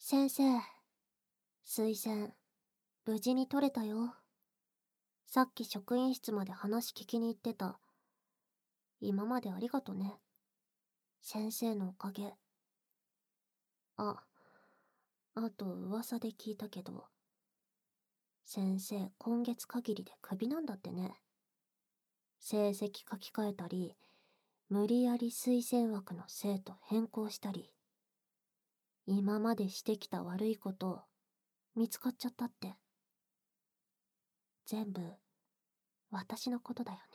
先生、推薦、無事に取れたよ。さっき職員室まで話聞きに行ってた。今までありがとね。先生のおかげ。あ、あと噂で聞いたけど、先生今月限りでクビなんだってね。成績書き換えたり、無理やり推薦枠の生徒変更したり、今までしてきた悪いこと見つかっちゃったって。全部私のことだよね。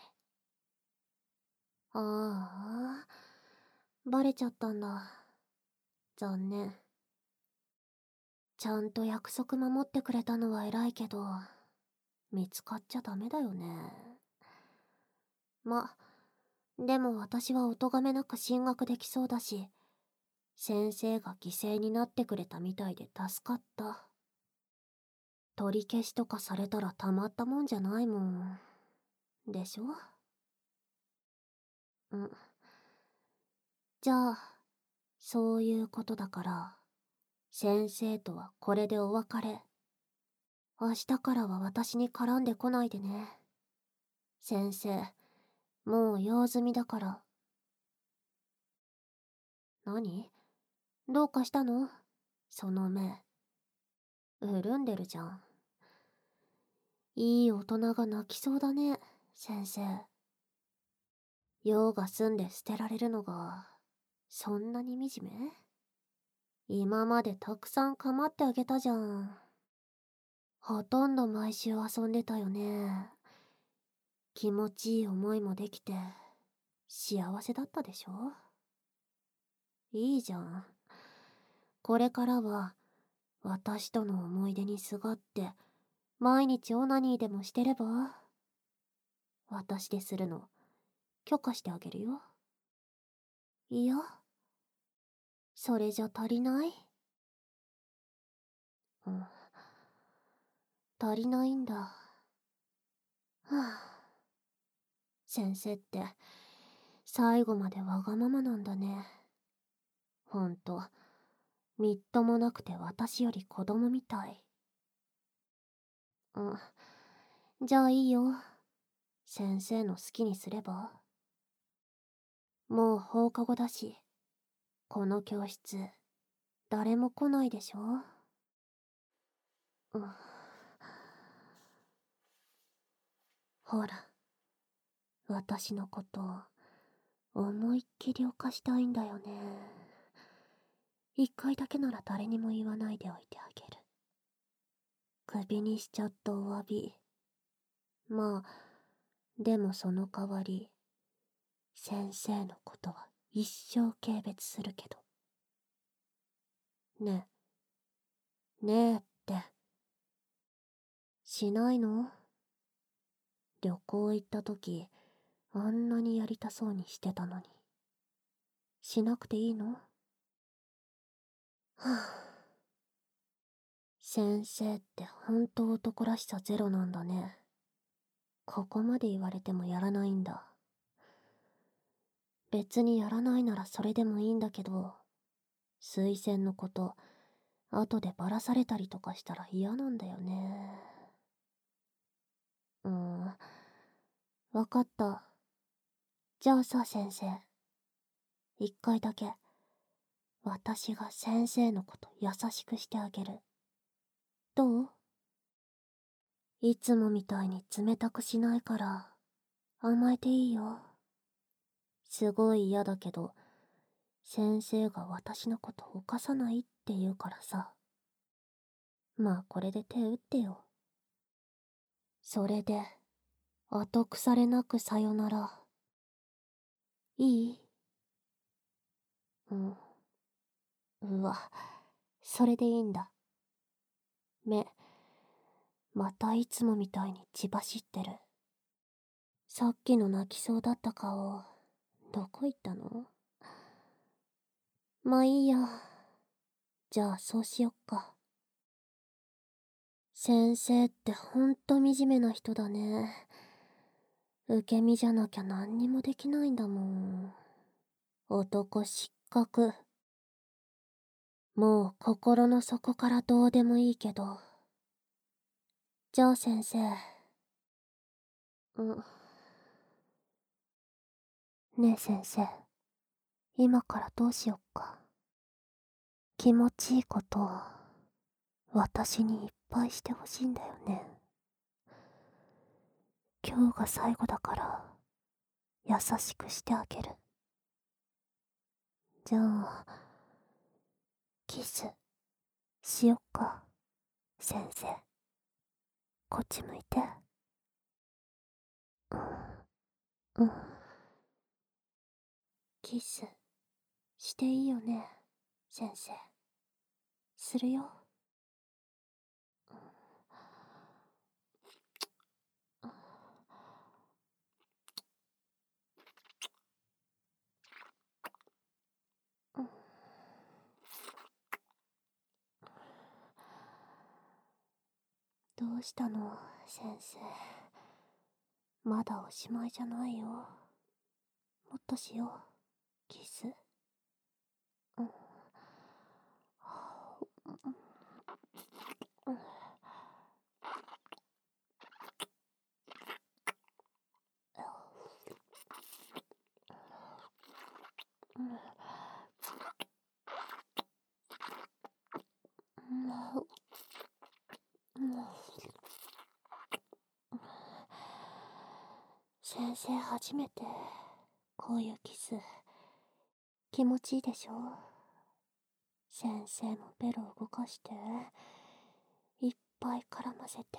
ああ、バレちゃったんだ。残念。ちゃんと約束守ってくれたのは偉いけど、見つかっちゃダメだよね。でも私はお咎めなく進学できそうだし、先生が犠牲になってくれたみたいで助かった。取り消しとかされたらたまったもんじゃないもん。でしょ？うん。じゃあ、そういうことだから、先生とはこれでお別れ。明日からは私に絡んでこないでね。先生、もう用済みだから。何？どうかしたの？その目。潤んでるじゃん。いい大人が泣きそうだね、先生。用が済んで捨てられるのが、そんなに惨め？今までたくさん構ってあげたじゃん。ほとんど毎週遊んでたよね。気持ちいい思いもできて、幸せだったでしょ？いいじゃん。これからは、私との思い出にすがって、毎日オナニーでもしてれば？私でするの、許可してあげるよ。いや、それじゃ足りない？うん、足りないんだ。はあ、先生って、最後までわがままなんだね。ほんと、みっともなくて私より子供みたい。じゃあいいよ。先生の好きにすれば？もう放課後だし、この教室、誰も来ないでしょ？うん、ほら、私のことを思いっきり犯したいんだよね。一回だけなら誰にも言わないでおいてあげる。クビにしちゃったお詫び。でもその代わり、先生のことは一生軽蔑するけど。ねえ、ねえって。しないの？旅行行った時、あんなにやりたそうにしてたのに。しなくていいの？はぁ。先生ってほんと男らしさゼロなんだね。ここまで言われてもやらないんだ。別にやらないならそれでもいいんだけど、推薦のこと、後でバラされたりとかしたら嫌なんだよね。わかった。じゃあさ、先生。一回だけ、私が先生のこと優しくしてあげる。どう？いつもみたいに冷たくしないから、甘えていいよ。すごい嫌だけど、先生が私のこと犯さないって言うからさ。これで手打ってよ。それで、後腐れなくさよなら。いい？うわ、それでいいんだ。目、またいつもみたいに血走ってる。さっきの泣きそうだった顔、どこ行ったの？いいや。じゃあそうしよっか。先生ってほんと惨めな人だね。受け身じゃなきゃ何にもできないんだもん。男失格。 もう心の底からどうでもいいけど。じゃあ先生。ねえ先生。今からどうしよっか。気持ちいいことを私にいっぱいしてほしいんだよね。今日が最後だから優しくしてあげる。じゃあ、キスしよっか、先生。こっち向いて。うん。キスしていいよね、先生。するよ。どうしたの、先生。まだおしまいじゃないよ。もっとしよう、キス。先生初めてこういうキス気持ちいいでしょ。先生もベロ動かしていっぱい絡ませて。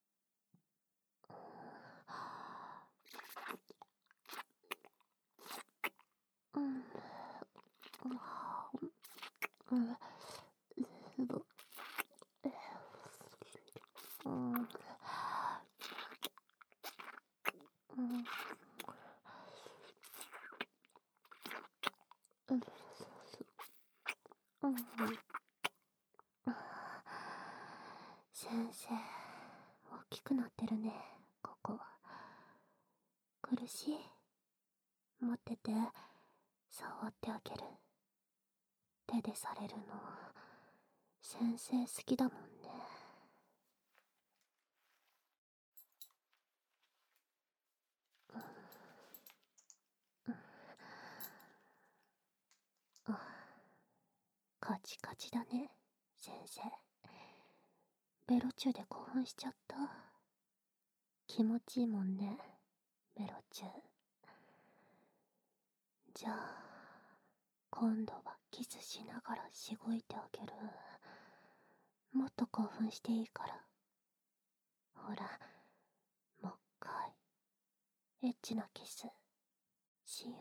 先生大きくなってるね、ここ。苦しい？待ってて、触ってあげる。手でされるの先生好きだもんね。カチカチだね、先生。ベロチューで興奮しちゃった。気持ちいいもんね、ベロチュー。じゃあ今度はキスしながらしごいてあげる。もっと興奮していいから。ほら、もう一回エッチなキスしよ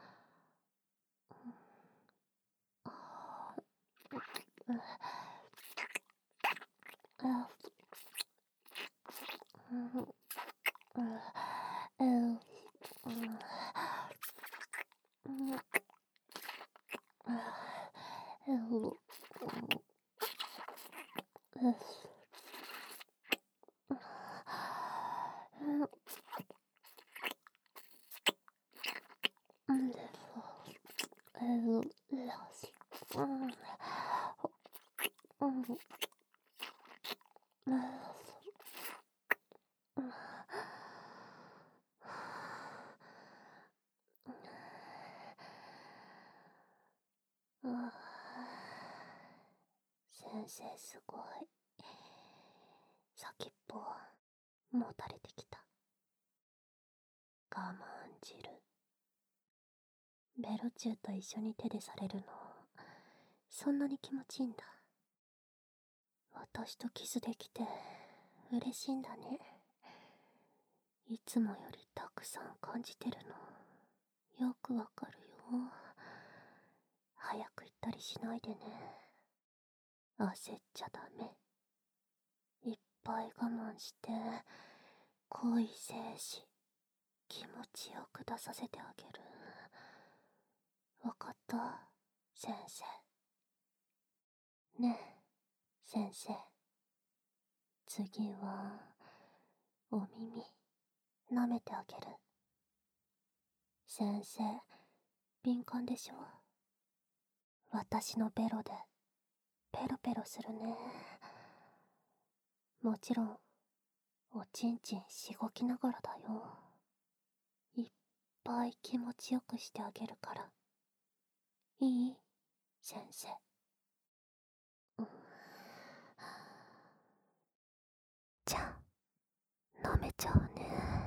う。先生すごい。先っぽもたれてきた。我慢汁。ベロチューと一緒に手でされるのそんなに気持ちいいんだ。私とキスできて嬉しいんだね。いつもよりたくさん感じてるのよくわかるよ。早く行ったりしないでね。焦っちゃダメ。いっぱい我慢して恋精子気持ちよく出させてあげる。わかった、先生。ねえ先生、次はお耳舐めてあげる。先生敏感でしょ。私のベロでペロペロするね。もちろんおちんちんしごきながらだよ。いっぱい気持ちよくしてあげるから。いい？先生。じゃあ舐めちゃうね。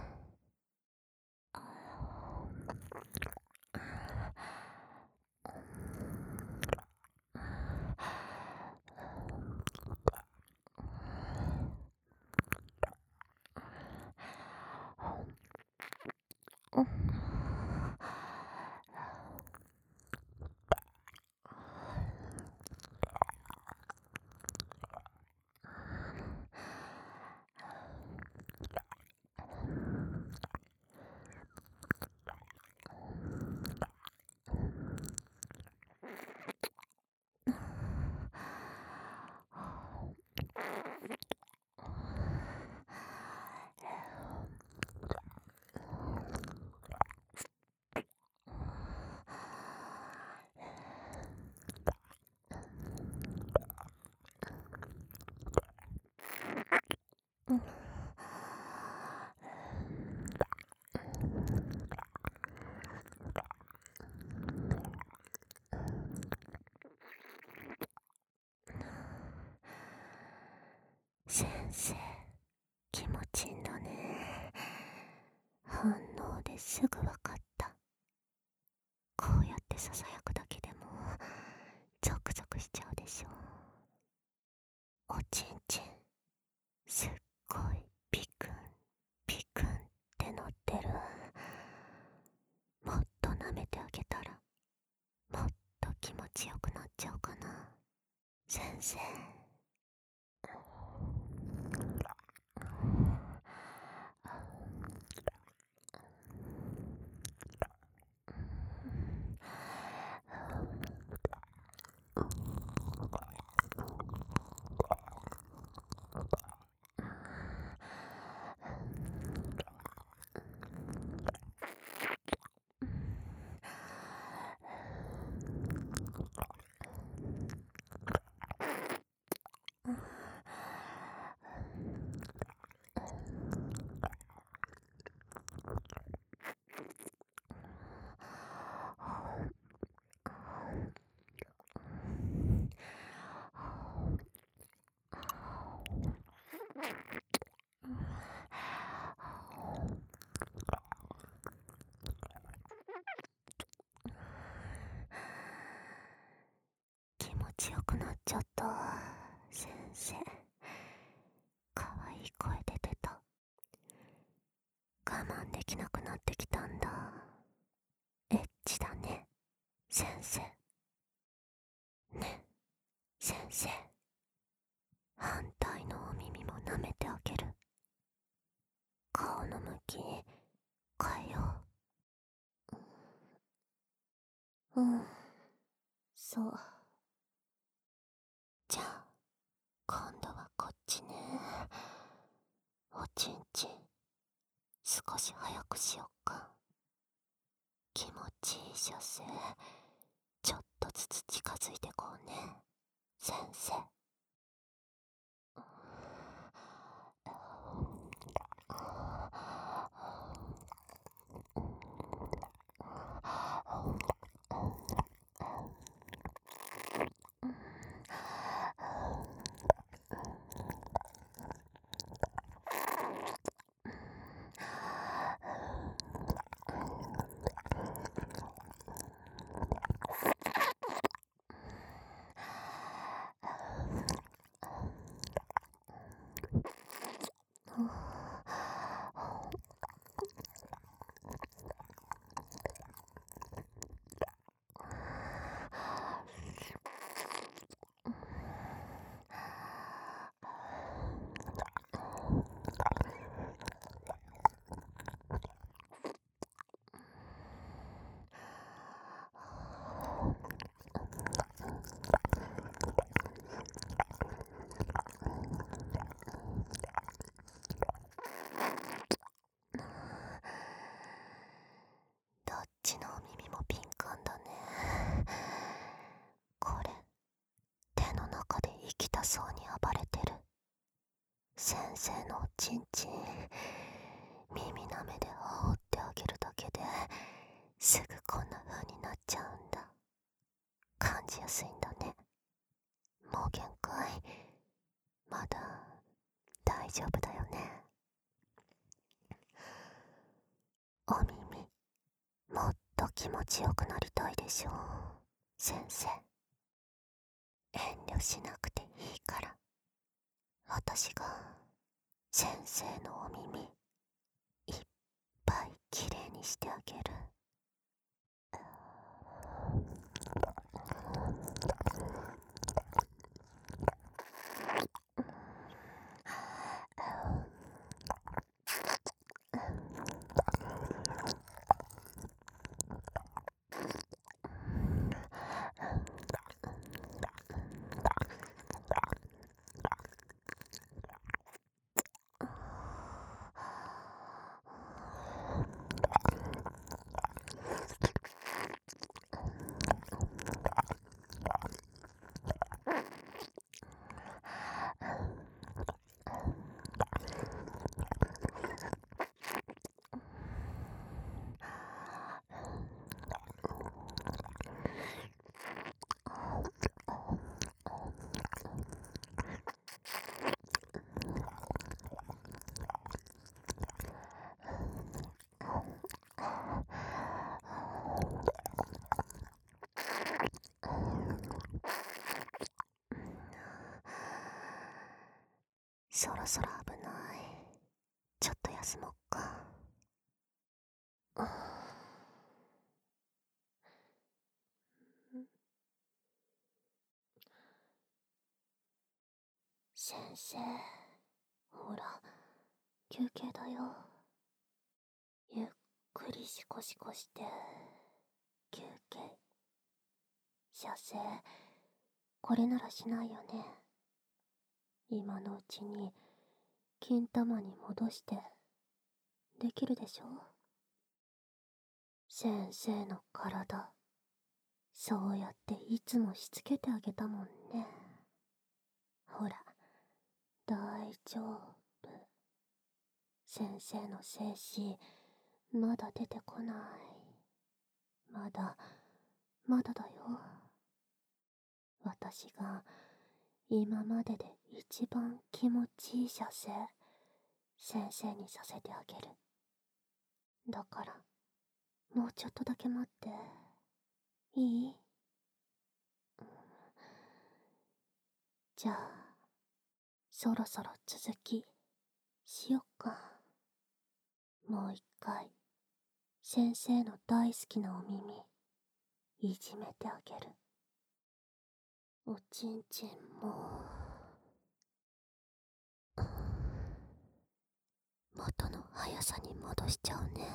先生、気持ちいいんだね。反応ですぐわかった。こうやってささやくだけでもゾクゾクしちゃうでしょ。おちんちんすっごいピクンピクンってなってる。もっと舐めてあげたらもっと気持ちよくなっちゃうかな。先生。気持ちよくなっちゃった。先生、かわいい声出てた。我慢できなくなってきたんだ。エッチだね、先生。ね、先生。反対のお耳も舐めてあげる。顔の向き変えよう。そう。じゃあ今度はこっちね。おちんちん少し早くしよっか。気持ちいい射精ちょっとずつ近づいてこうね、先生。 痛そうに暴れてる先生のおちんちん、耳なめで放ってあげるだけですぐこんな風になっちゃうんだ。感じやすいんだね。もう限界。まだ大丈夫だよね。お耳、もっと気持ちよくなりたいでしょう、先生。遠慮しなくていいから、私が先生のお耳いっぱいきれいにしてあげる。そろそろ危ない。ちょっと休もっか。先生、ほら、休憩だよ。ゆっくりシコシコして休憩。射精、これならしないよね。今のうちに金玉に戻してできるでしょ。先生の体、そうやっていつもしつけてあげたもんね。ほら、大丈夫。先生の精子、まだ出てこない。まだだよ。私が今までで一番気持ちいい射精、先生にさせてあげる。だから、もうちょっとだけ待って。いい？じゃあ、そろそろ続きしよっか。もう一回、先生の大好きなお耳、いじめてあげる。おちんちんも、元の速さに戻しちゃうね。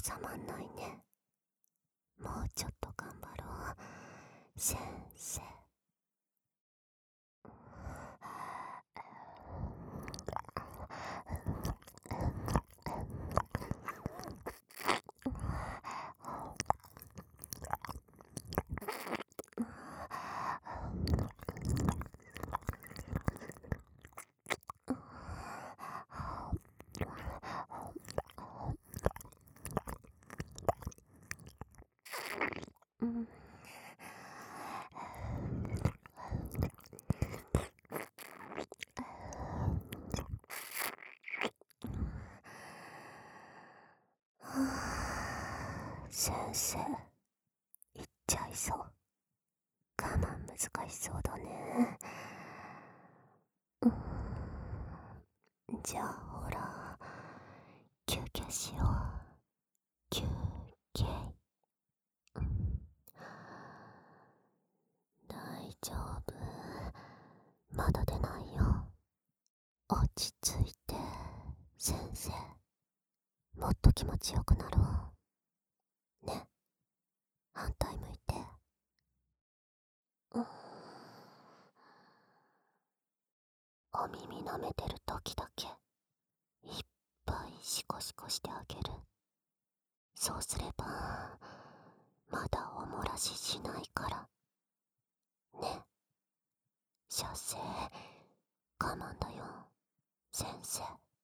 収まんないね。もうちょっと頑張ろう、先生。先生、行っちゃいそう。我慢難しそうだね。じゃあほら、休憩しよう。休憩。大丈夫。まだ出ないよ。落ち着いて、先生。もっと気持ちよくなろう。ね。反対向いて。お耳舐めてる時だけいっぱいシコシコしてあげる。そうすればまだおもらししないからね。射精我慢だよ、先生。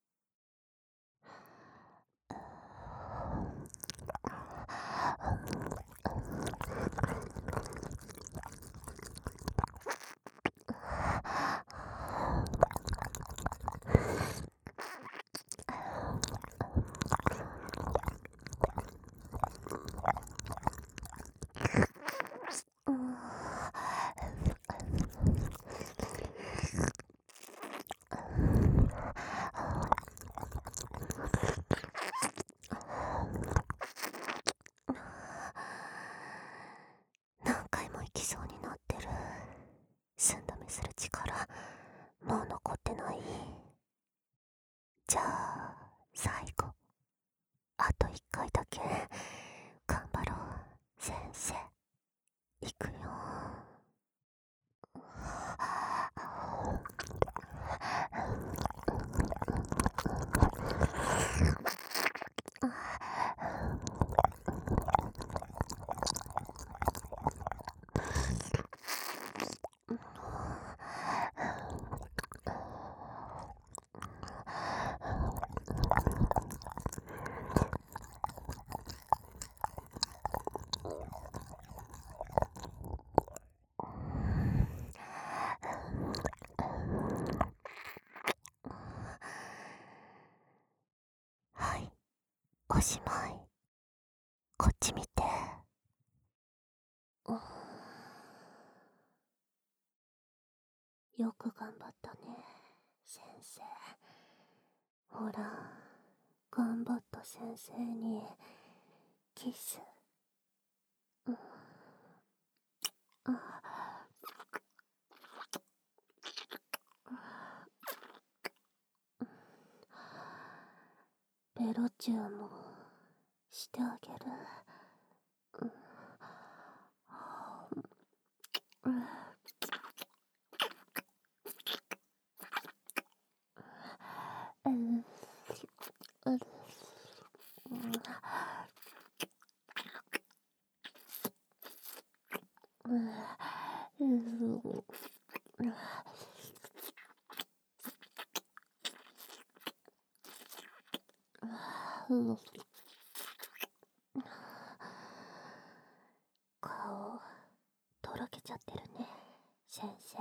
何回も行きそうになってる。寸止めする力もう残ってない。じゃあ最後、あと1回だけ頑張ろう、先生。行くよ。はい、おしまい。こっち見て。よく頑張ったね、先生。ほら、頑張った先生にキス。ベロチューもしてあげる。顔とろけちゃってるね、先生。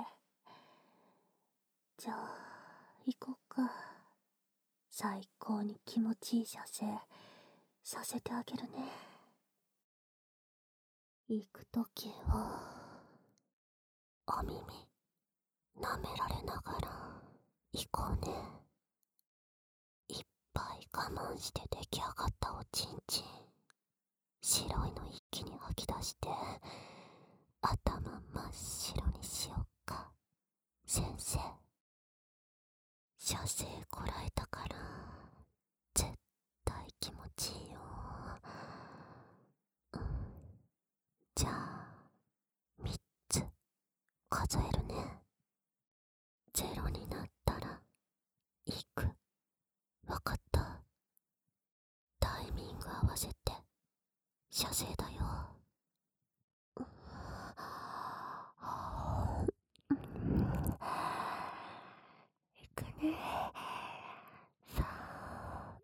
じゃあ行こっか。最高に気持ちいい射精させてあげるね。行くときはお耳舐められながら行こうね。いっぱい我慢して出来上がったおちんちん、白いの一気に吐き出して頭真っ白にしよっか、先生。射精こらえたから絶対気持ちいいよ。 数えるね。ゼロになったら行く。わかった。タイミング合わせて射精だよ。行くね。さあ、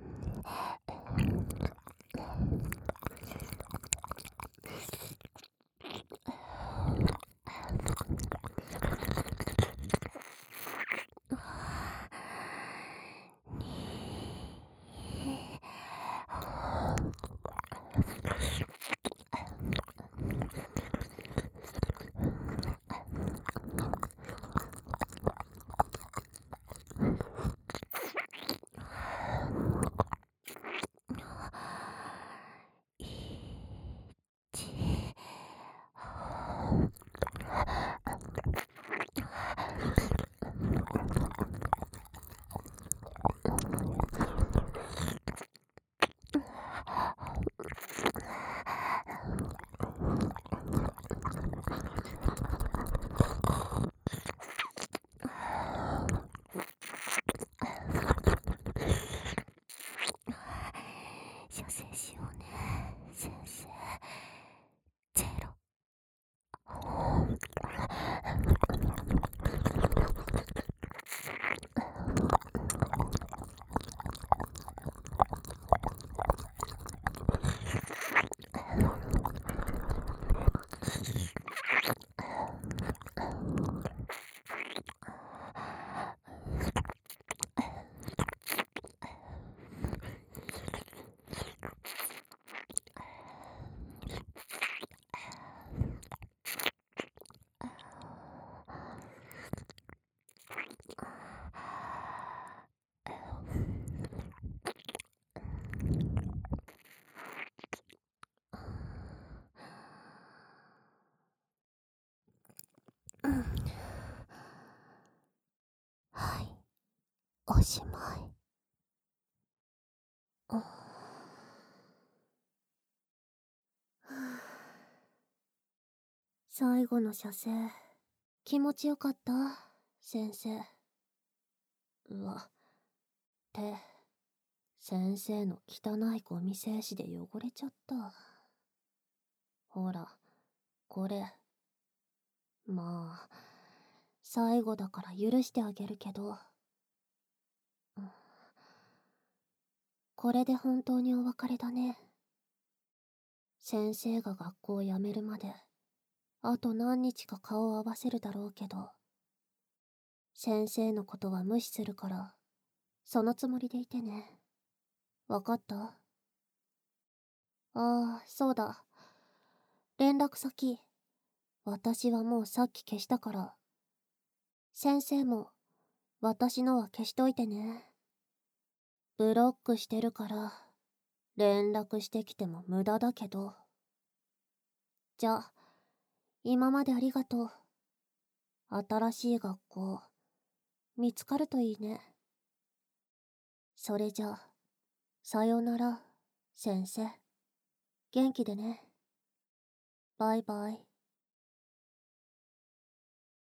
射精しようね、先生。ゼロ。はい、おしまい。最後の射精、気持ちよかった、先生。うわ、手、先生の汚いゴミ精子で汚れちゃった。ほら、これ。まあ、最後だから許してあげるけど、これで本当にお別れだね。先生が学校を辞めるまで、あと何日か顔を合わせるだろうけど、先生のことは無視するから、そのつもりでいてね。わかった？ああ、そうだ。連絡先、私はもうさっき消したから。先生も、私のは消しといてね。ブロックしてるから、連絡してきても無駄だけど。じゃあ、今までありがとう。新しい学校、見つかるといいね。それじゃあ、さよなら、先生。元気でね。バイバイ。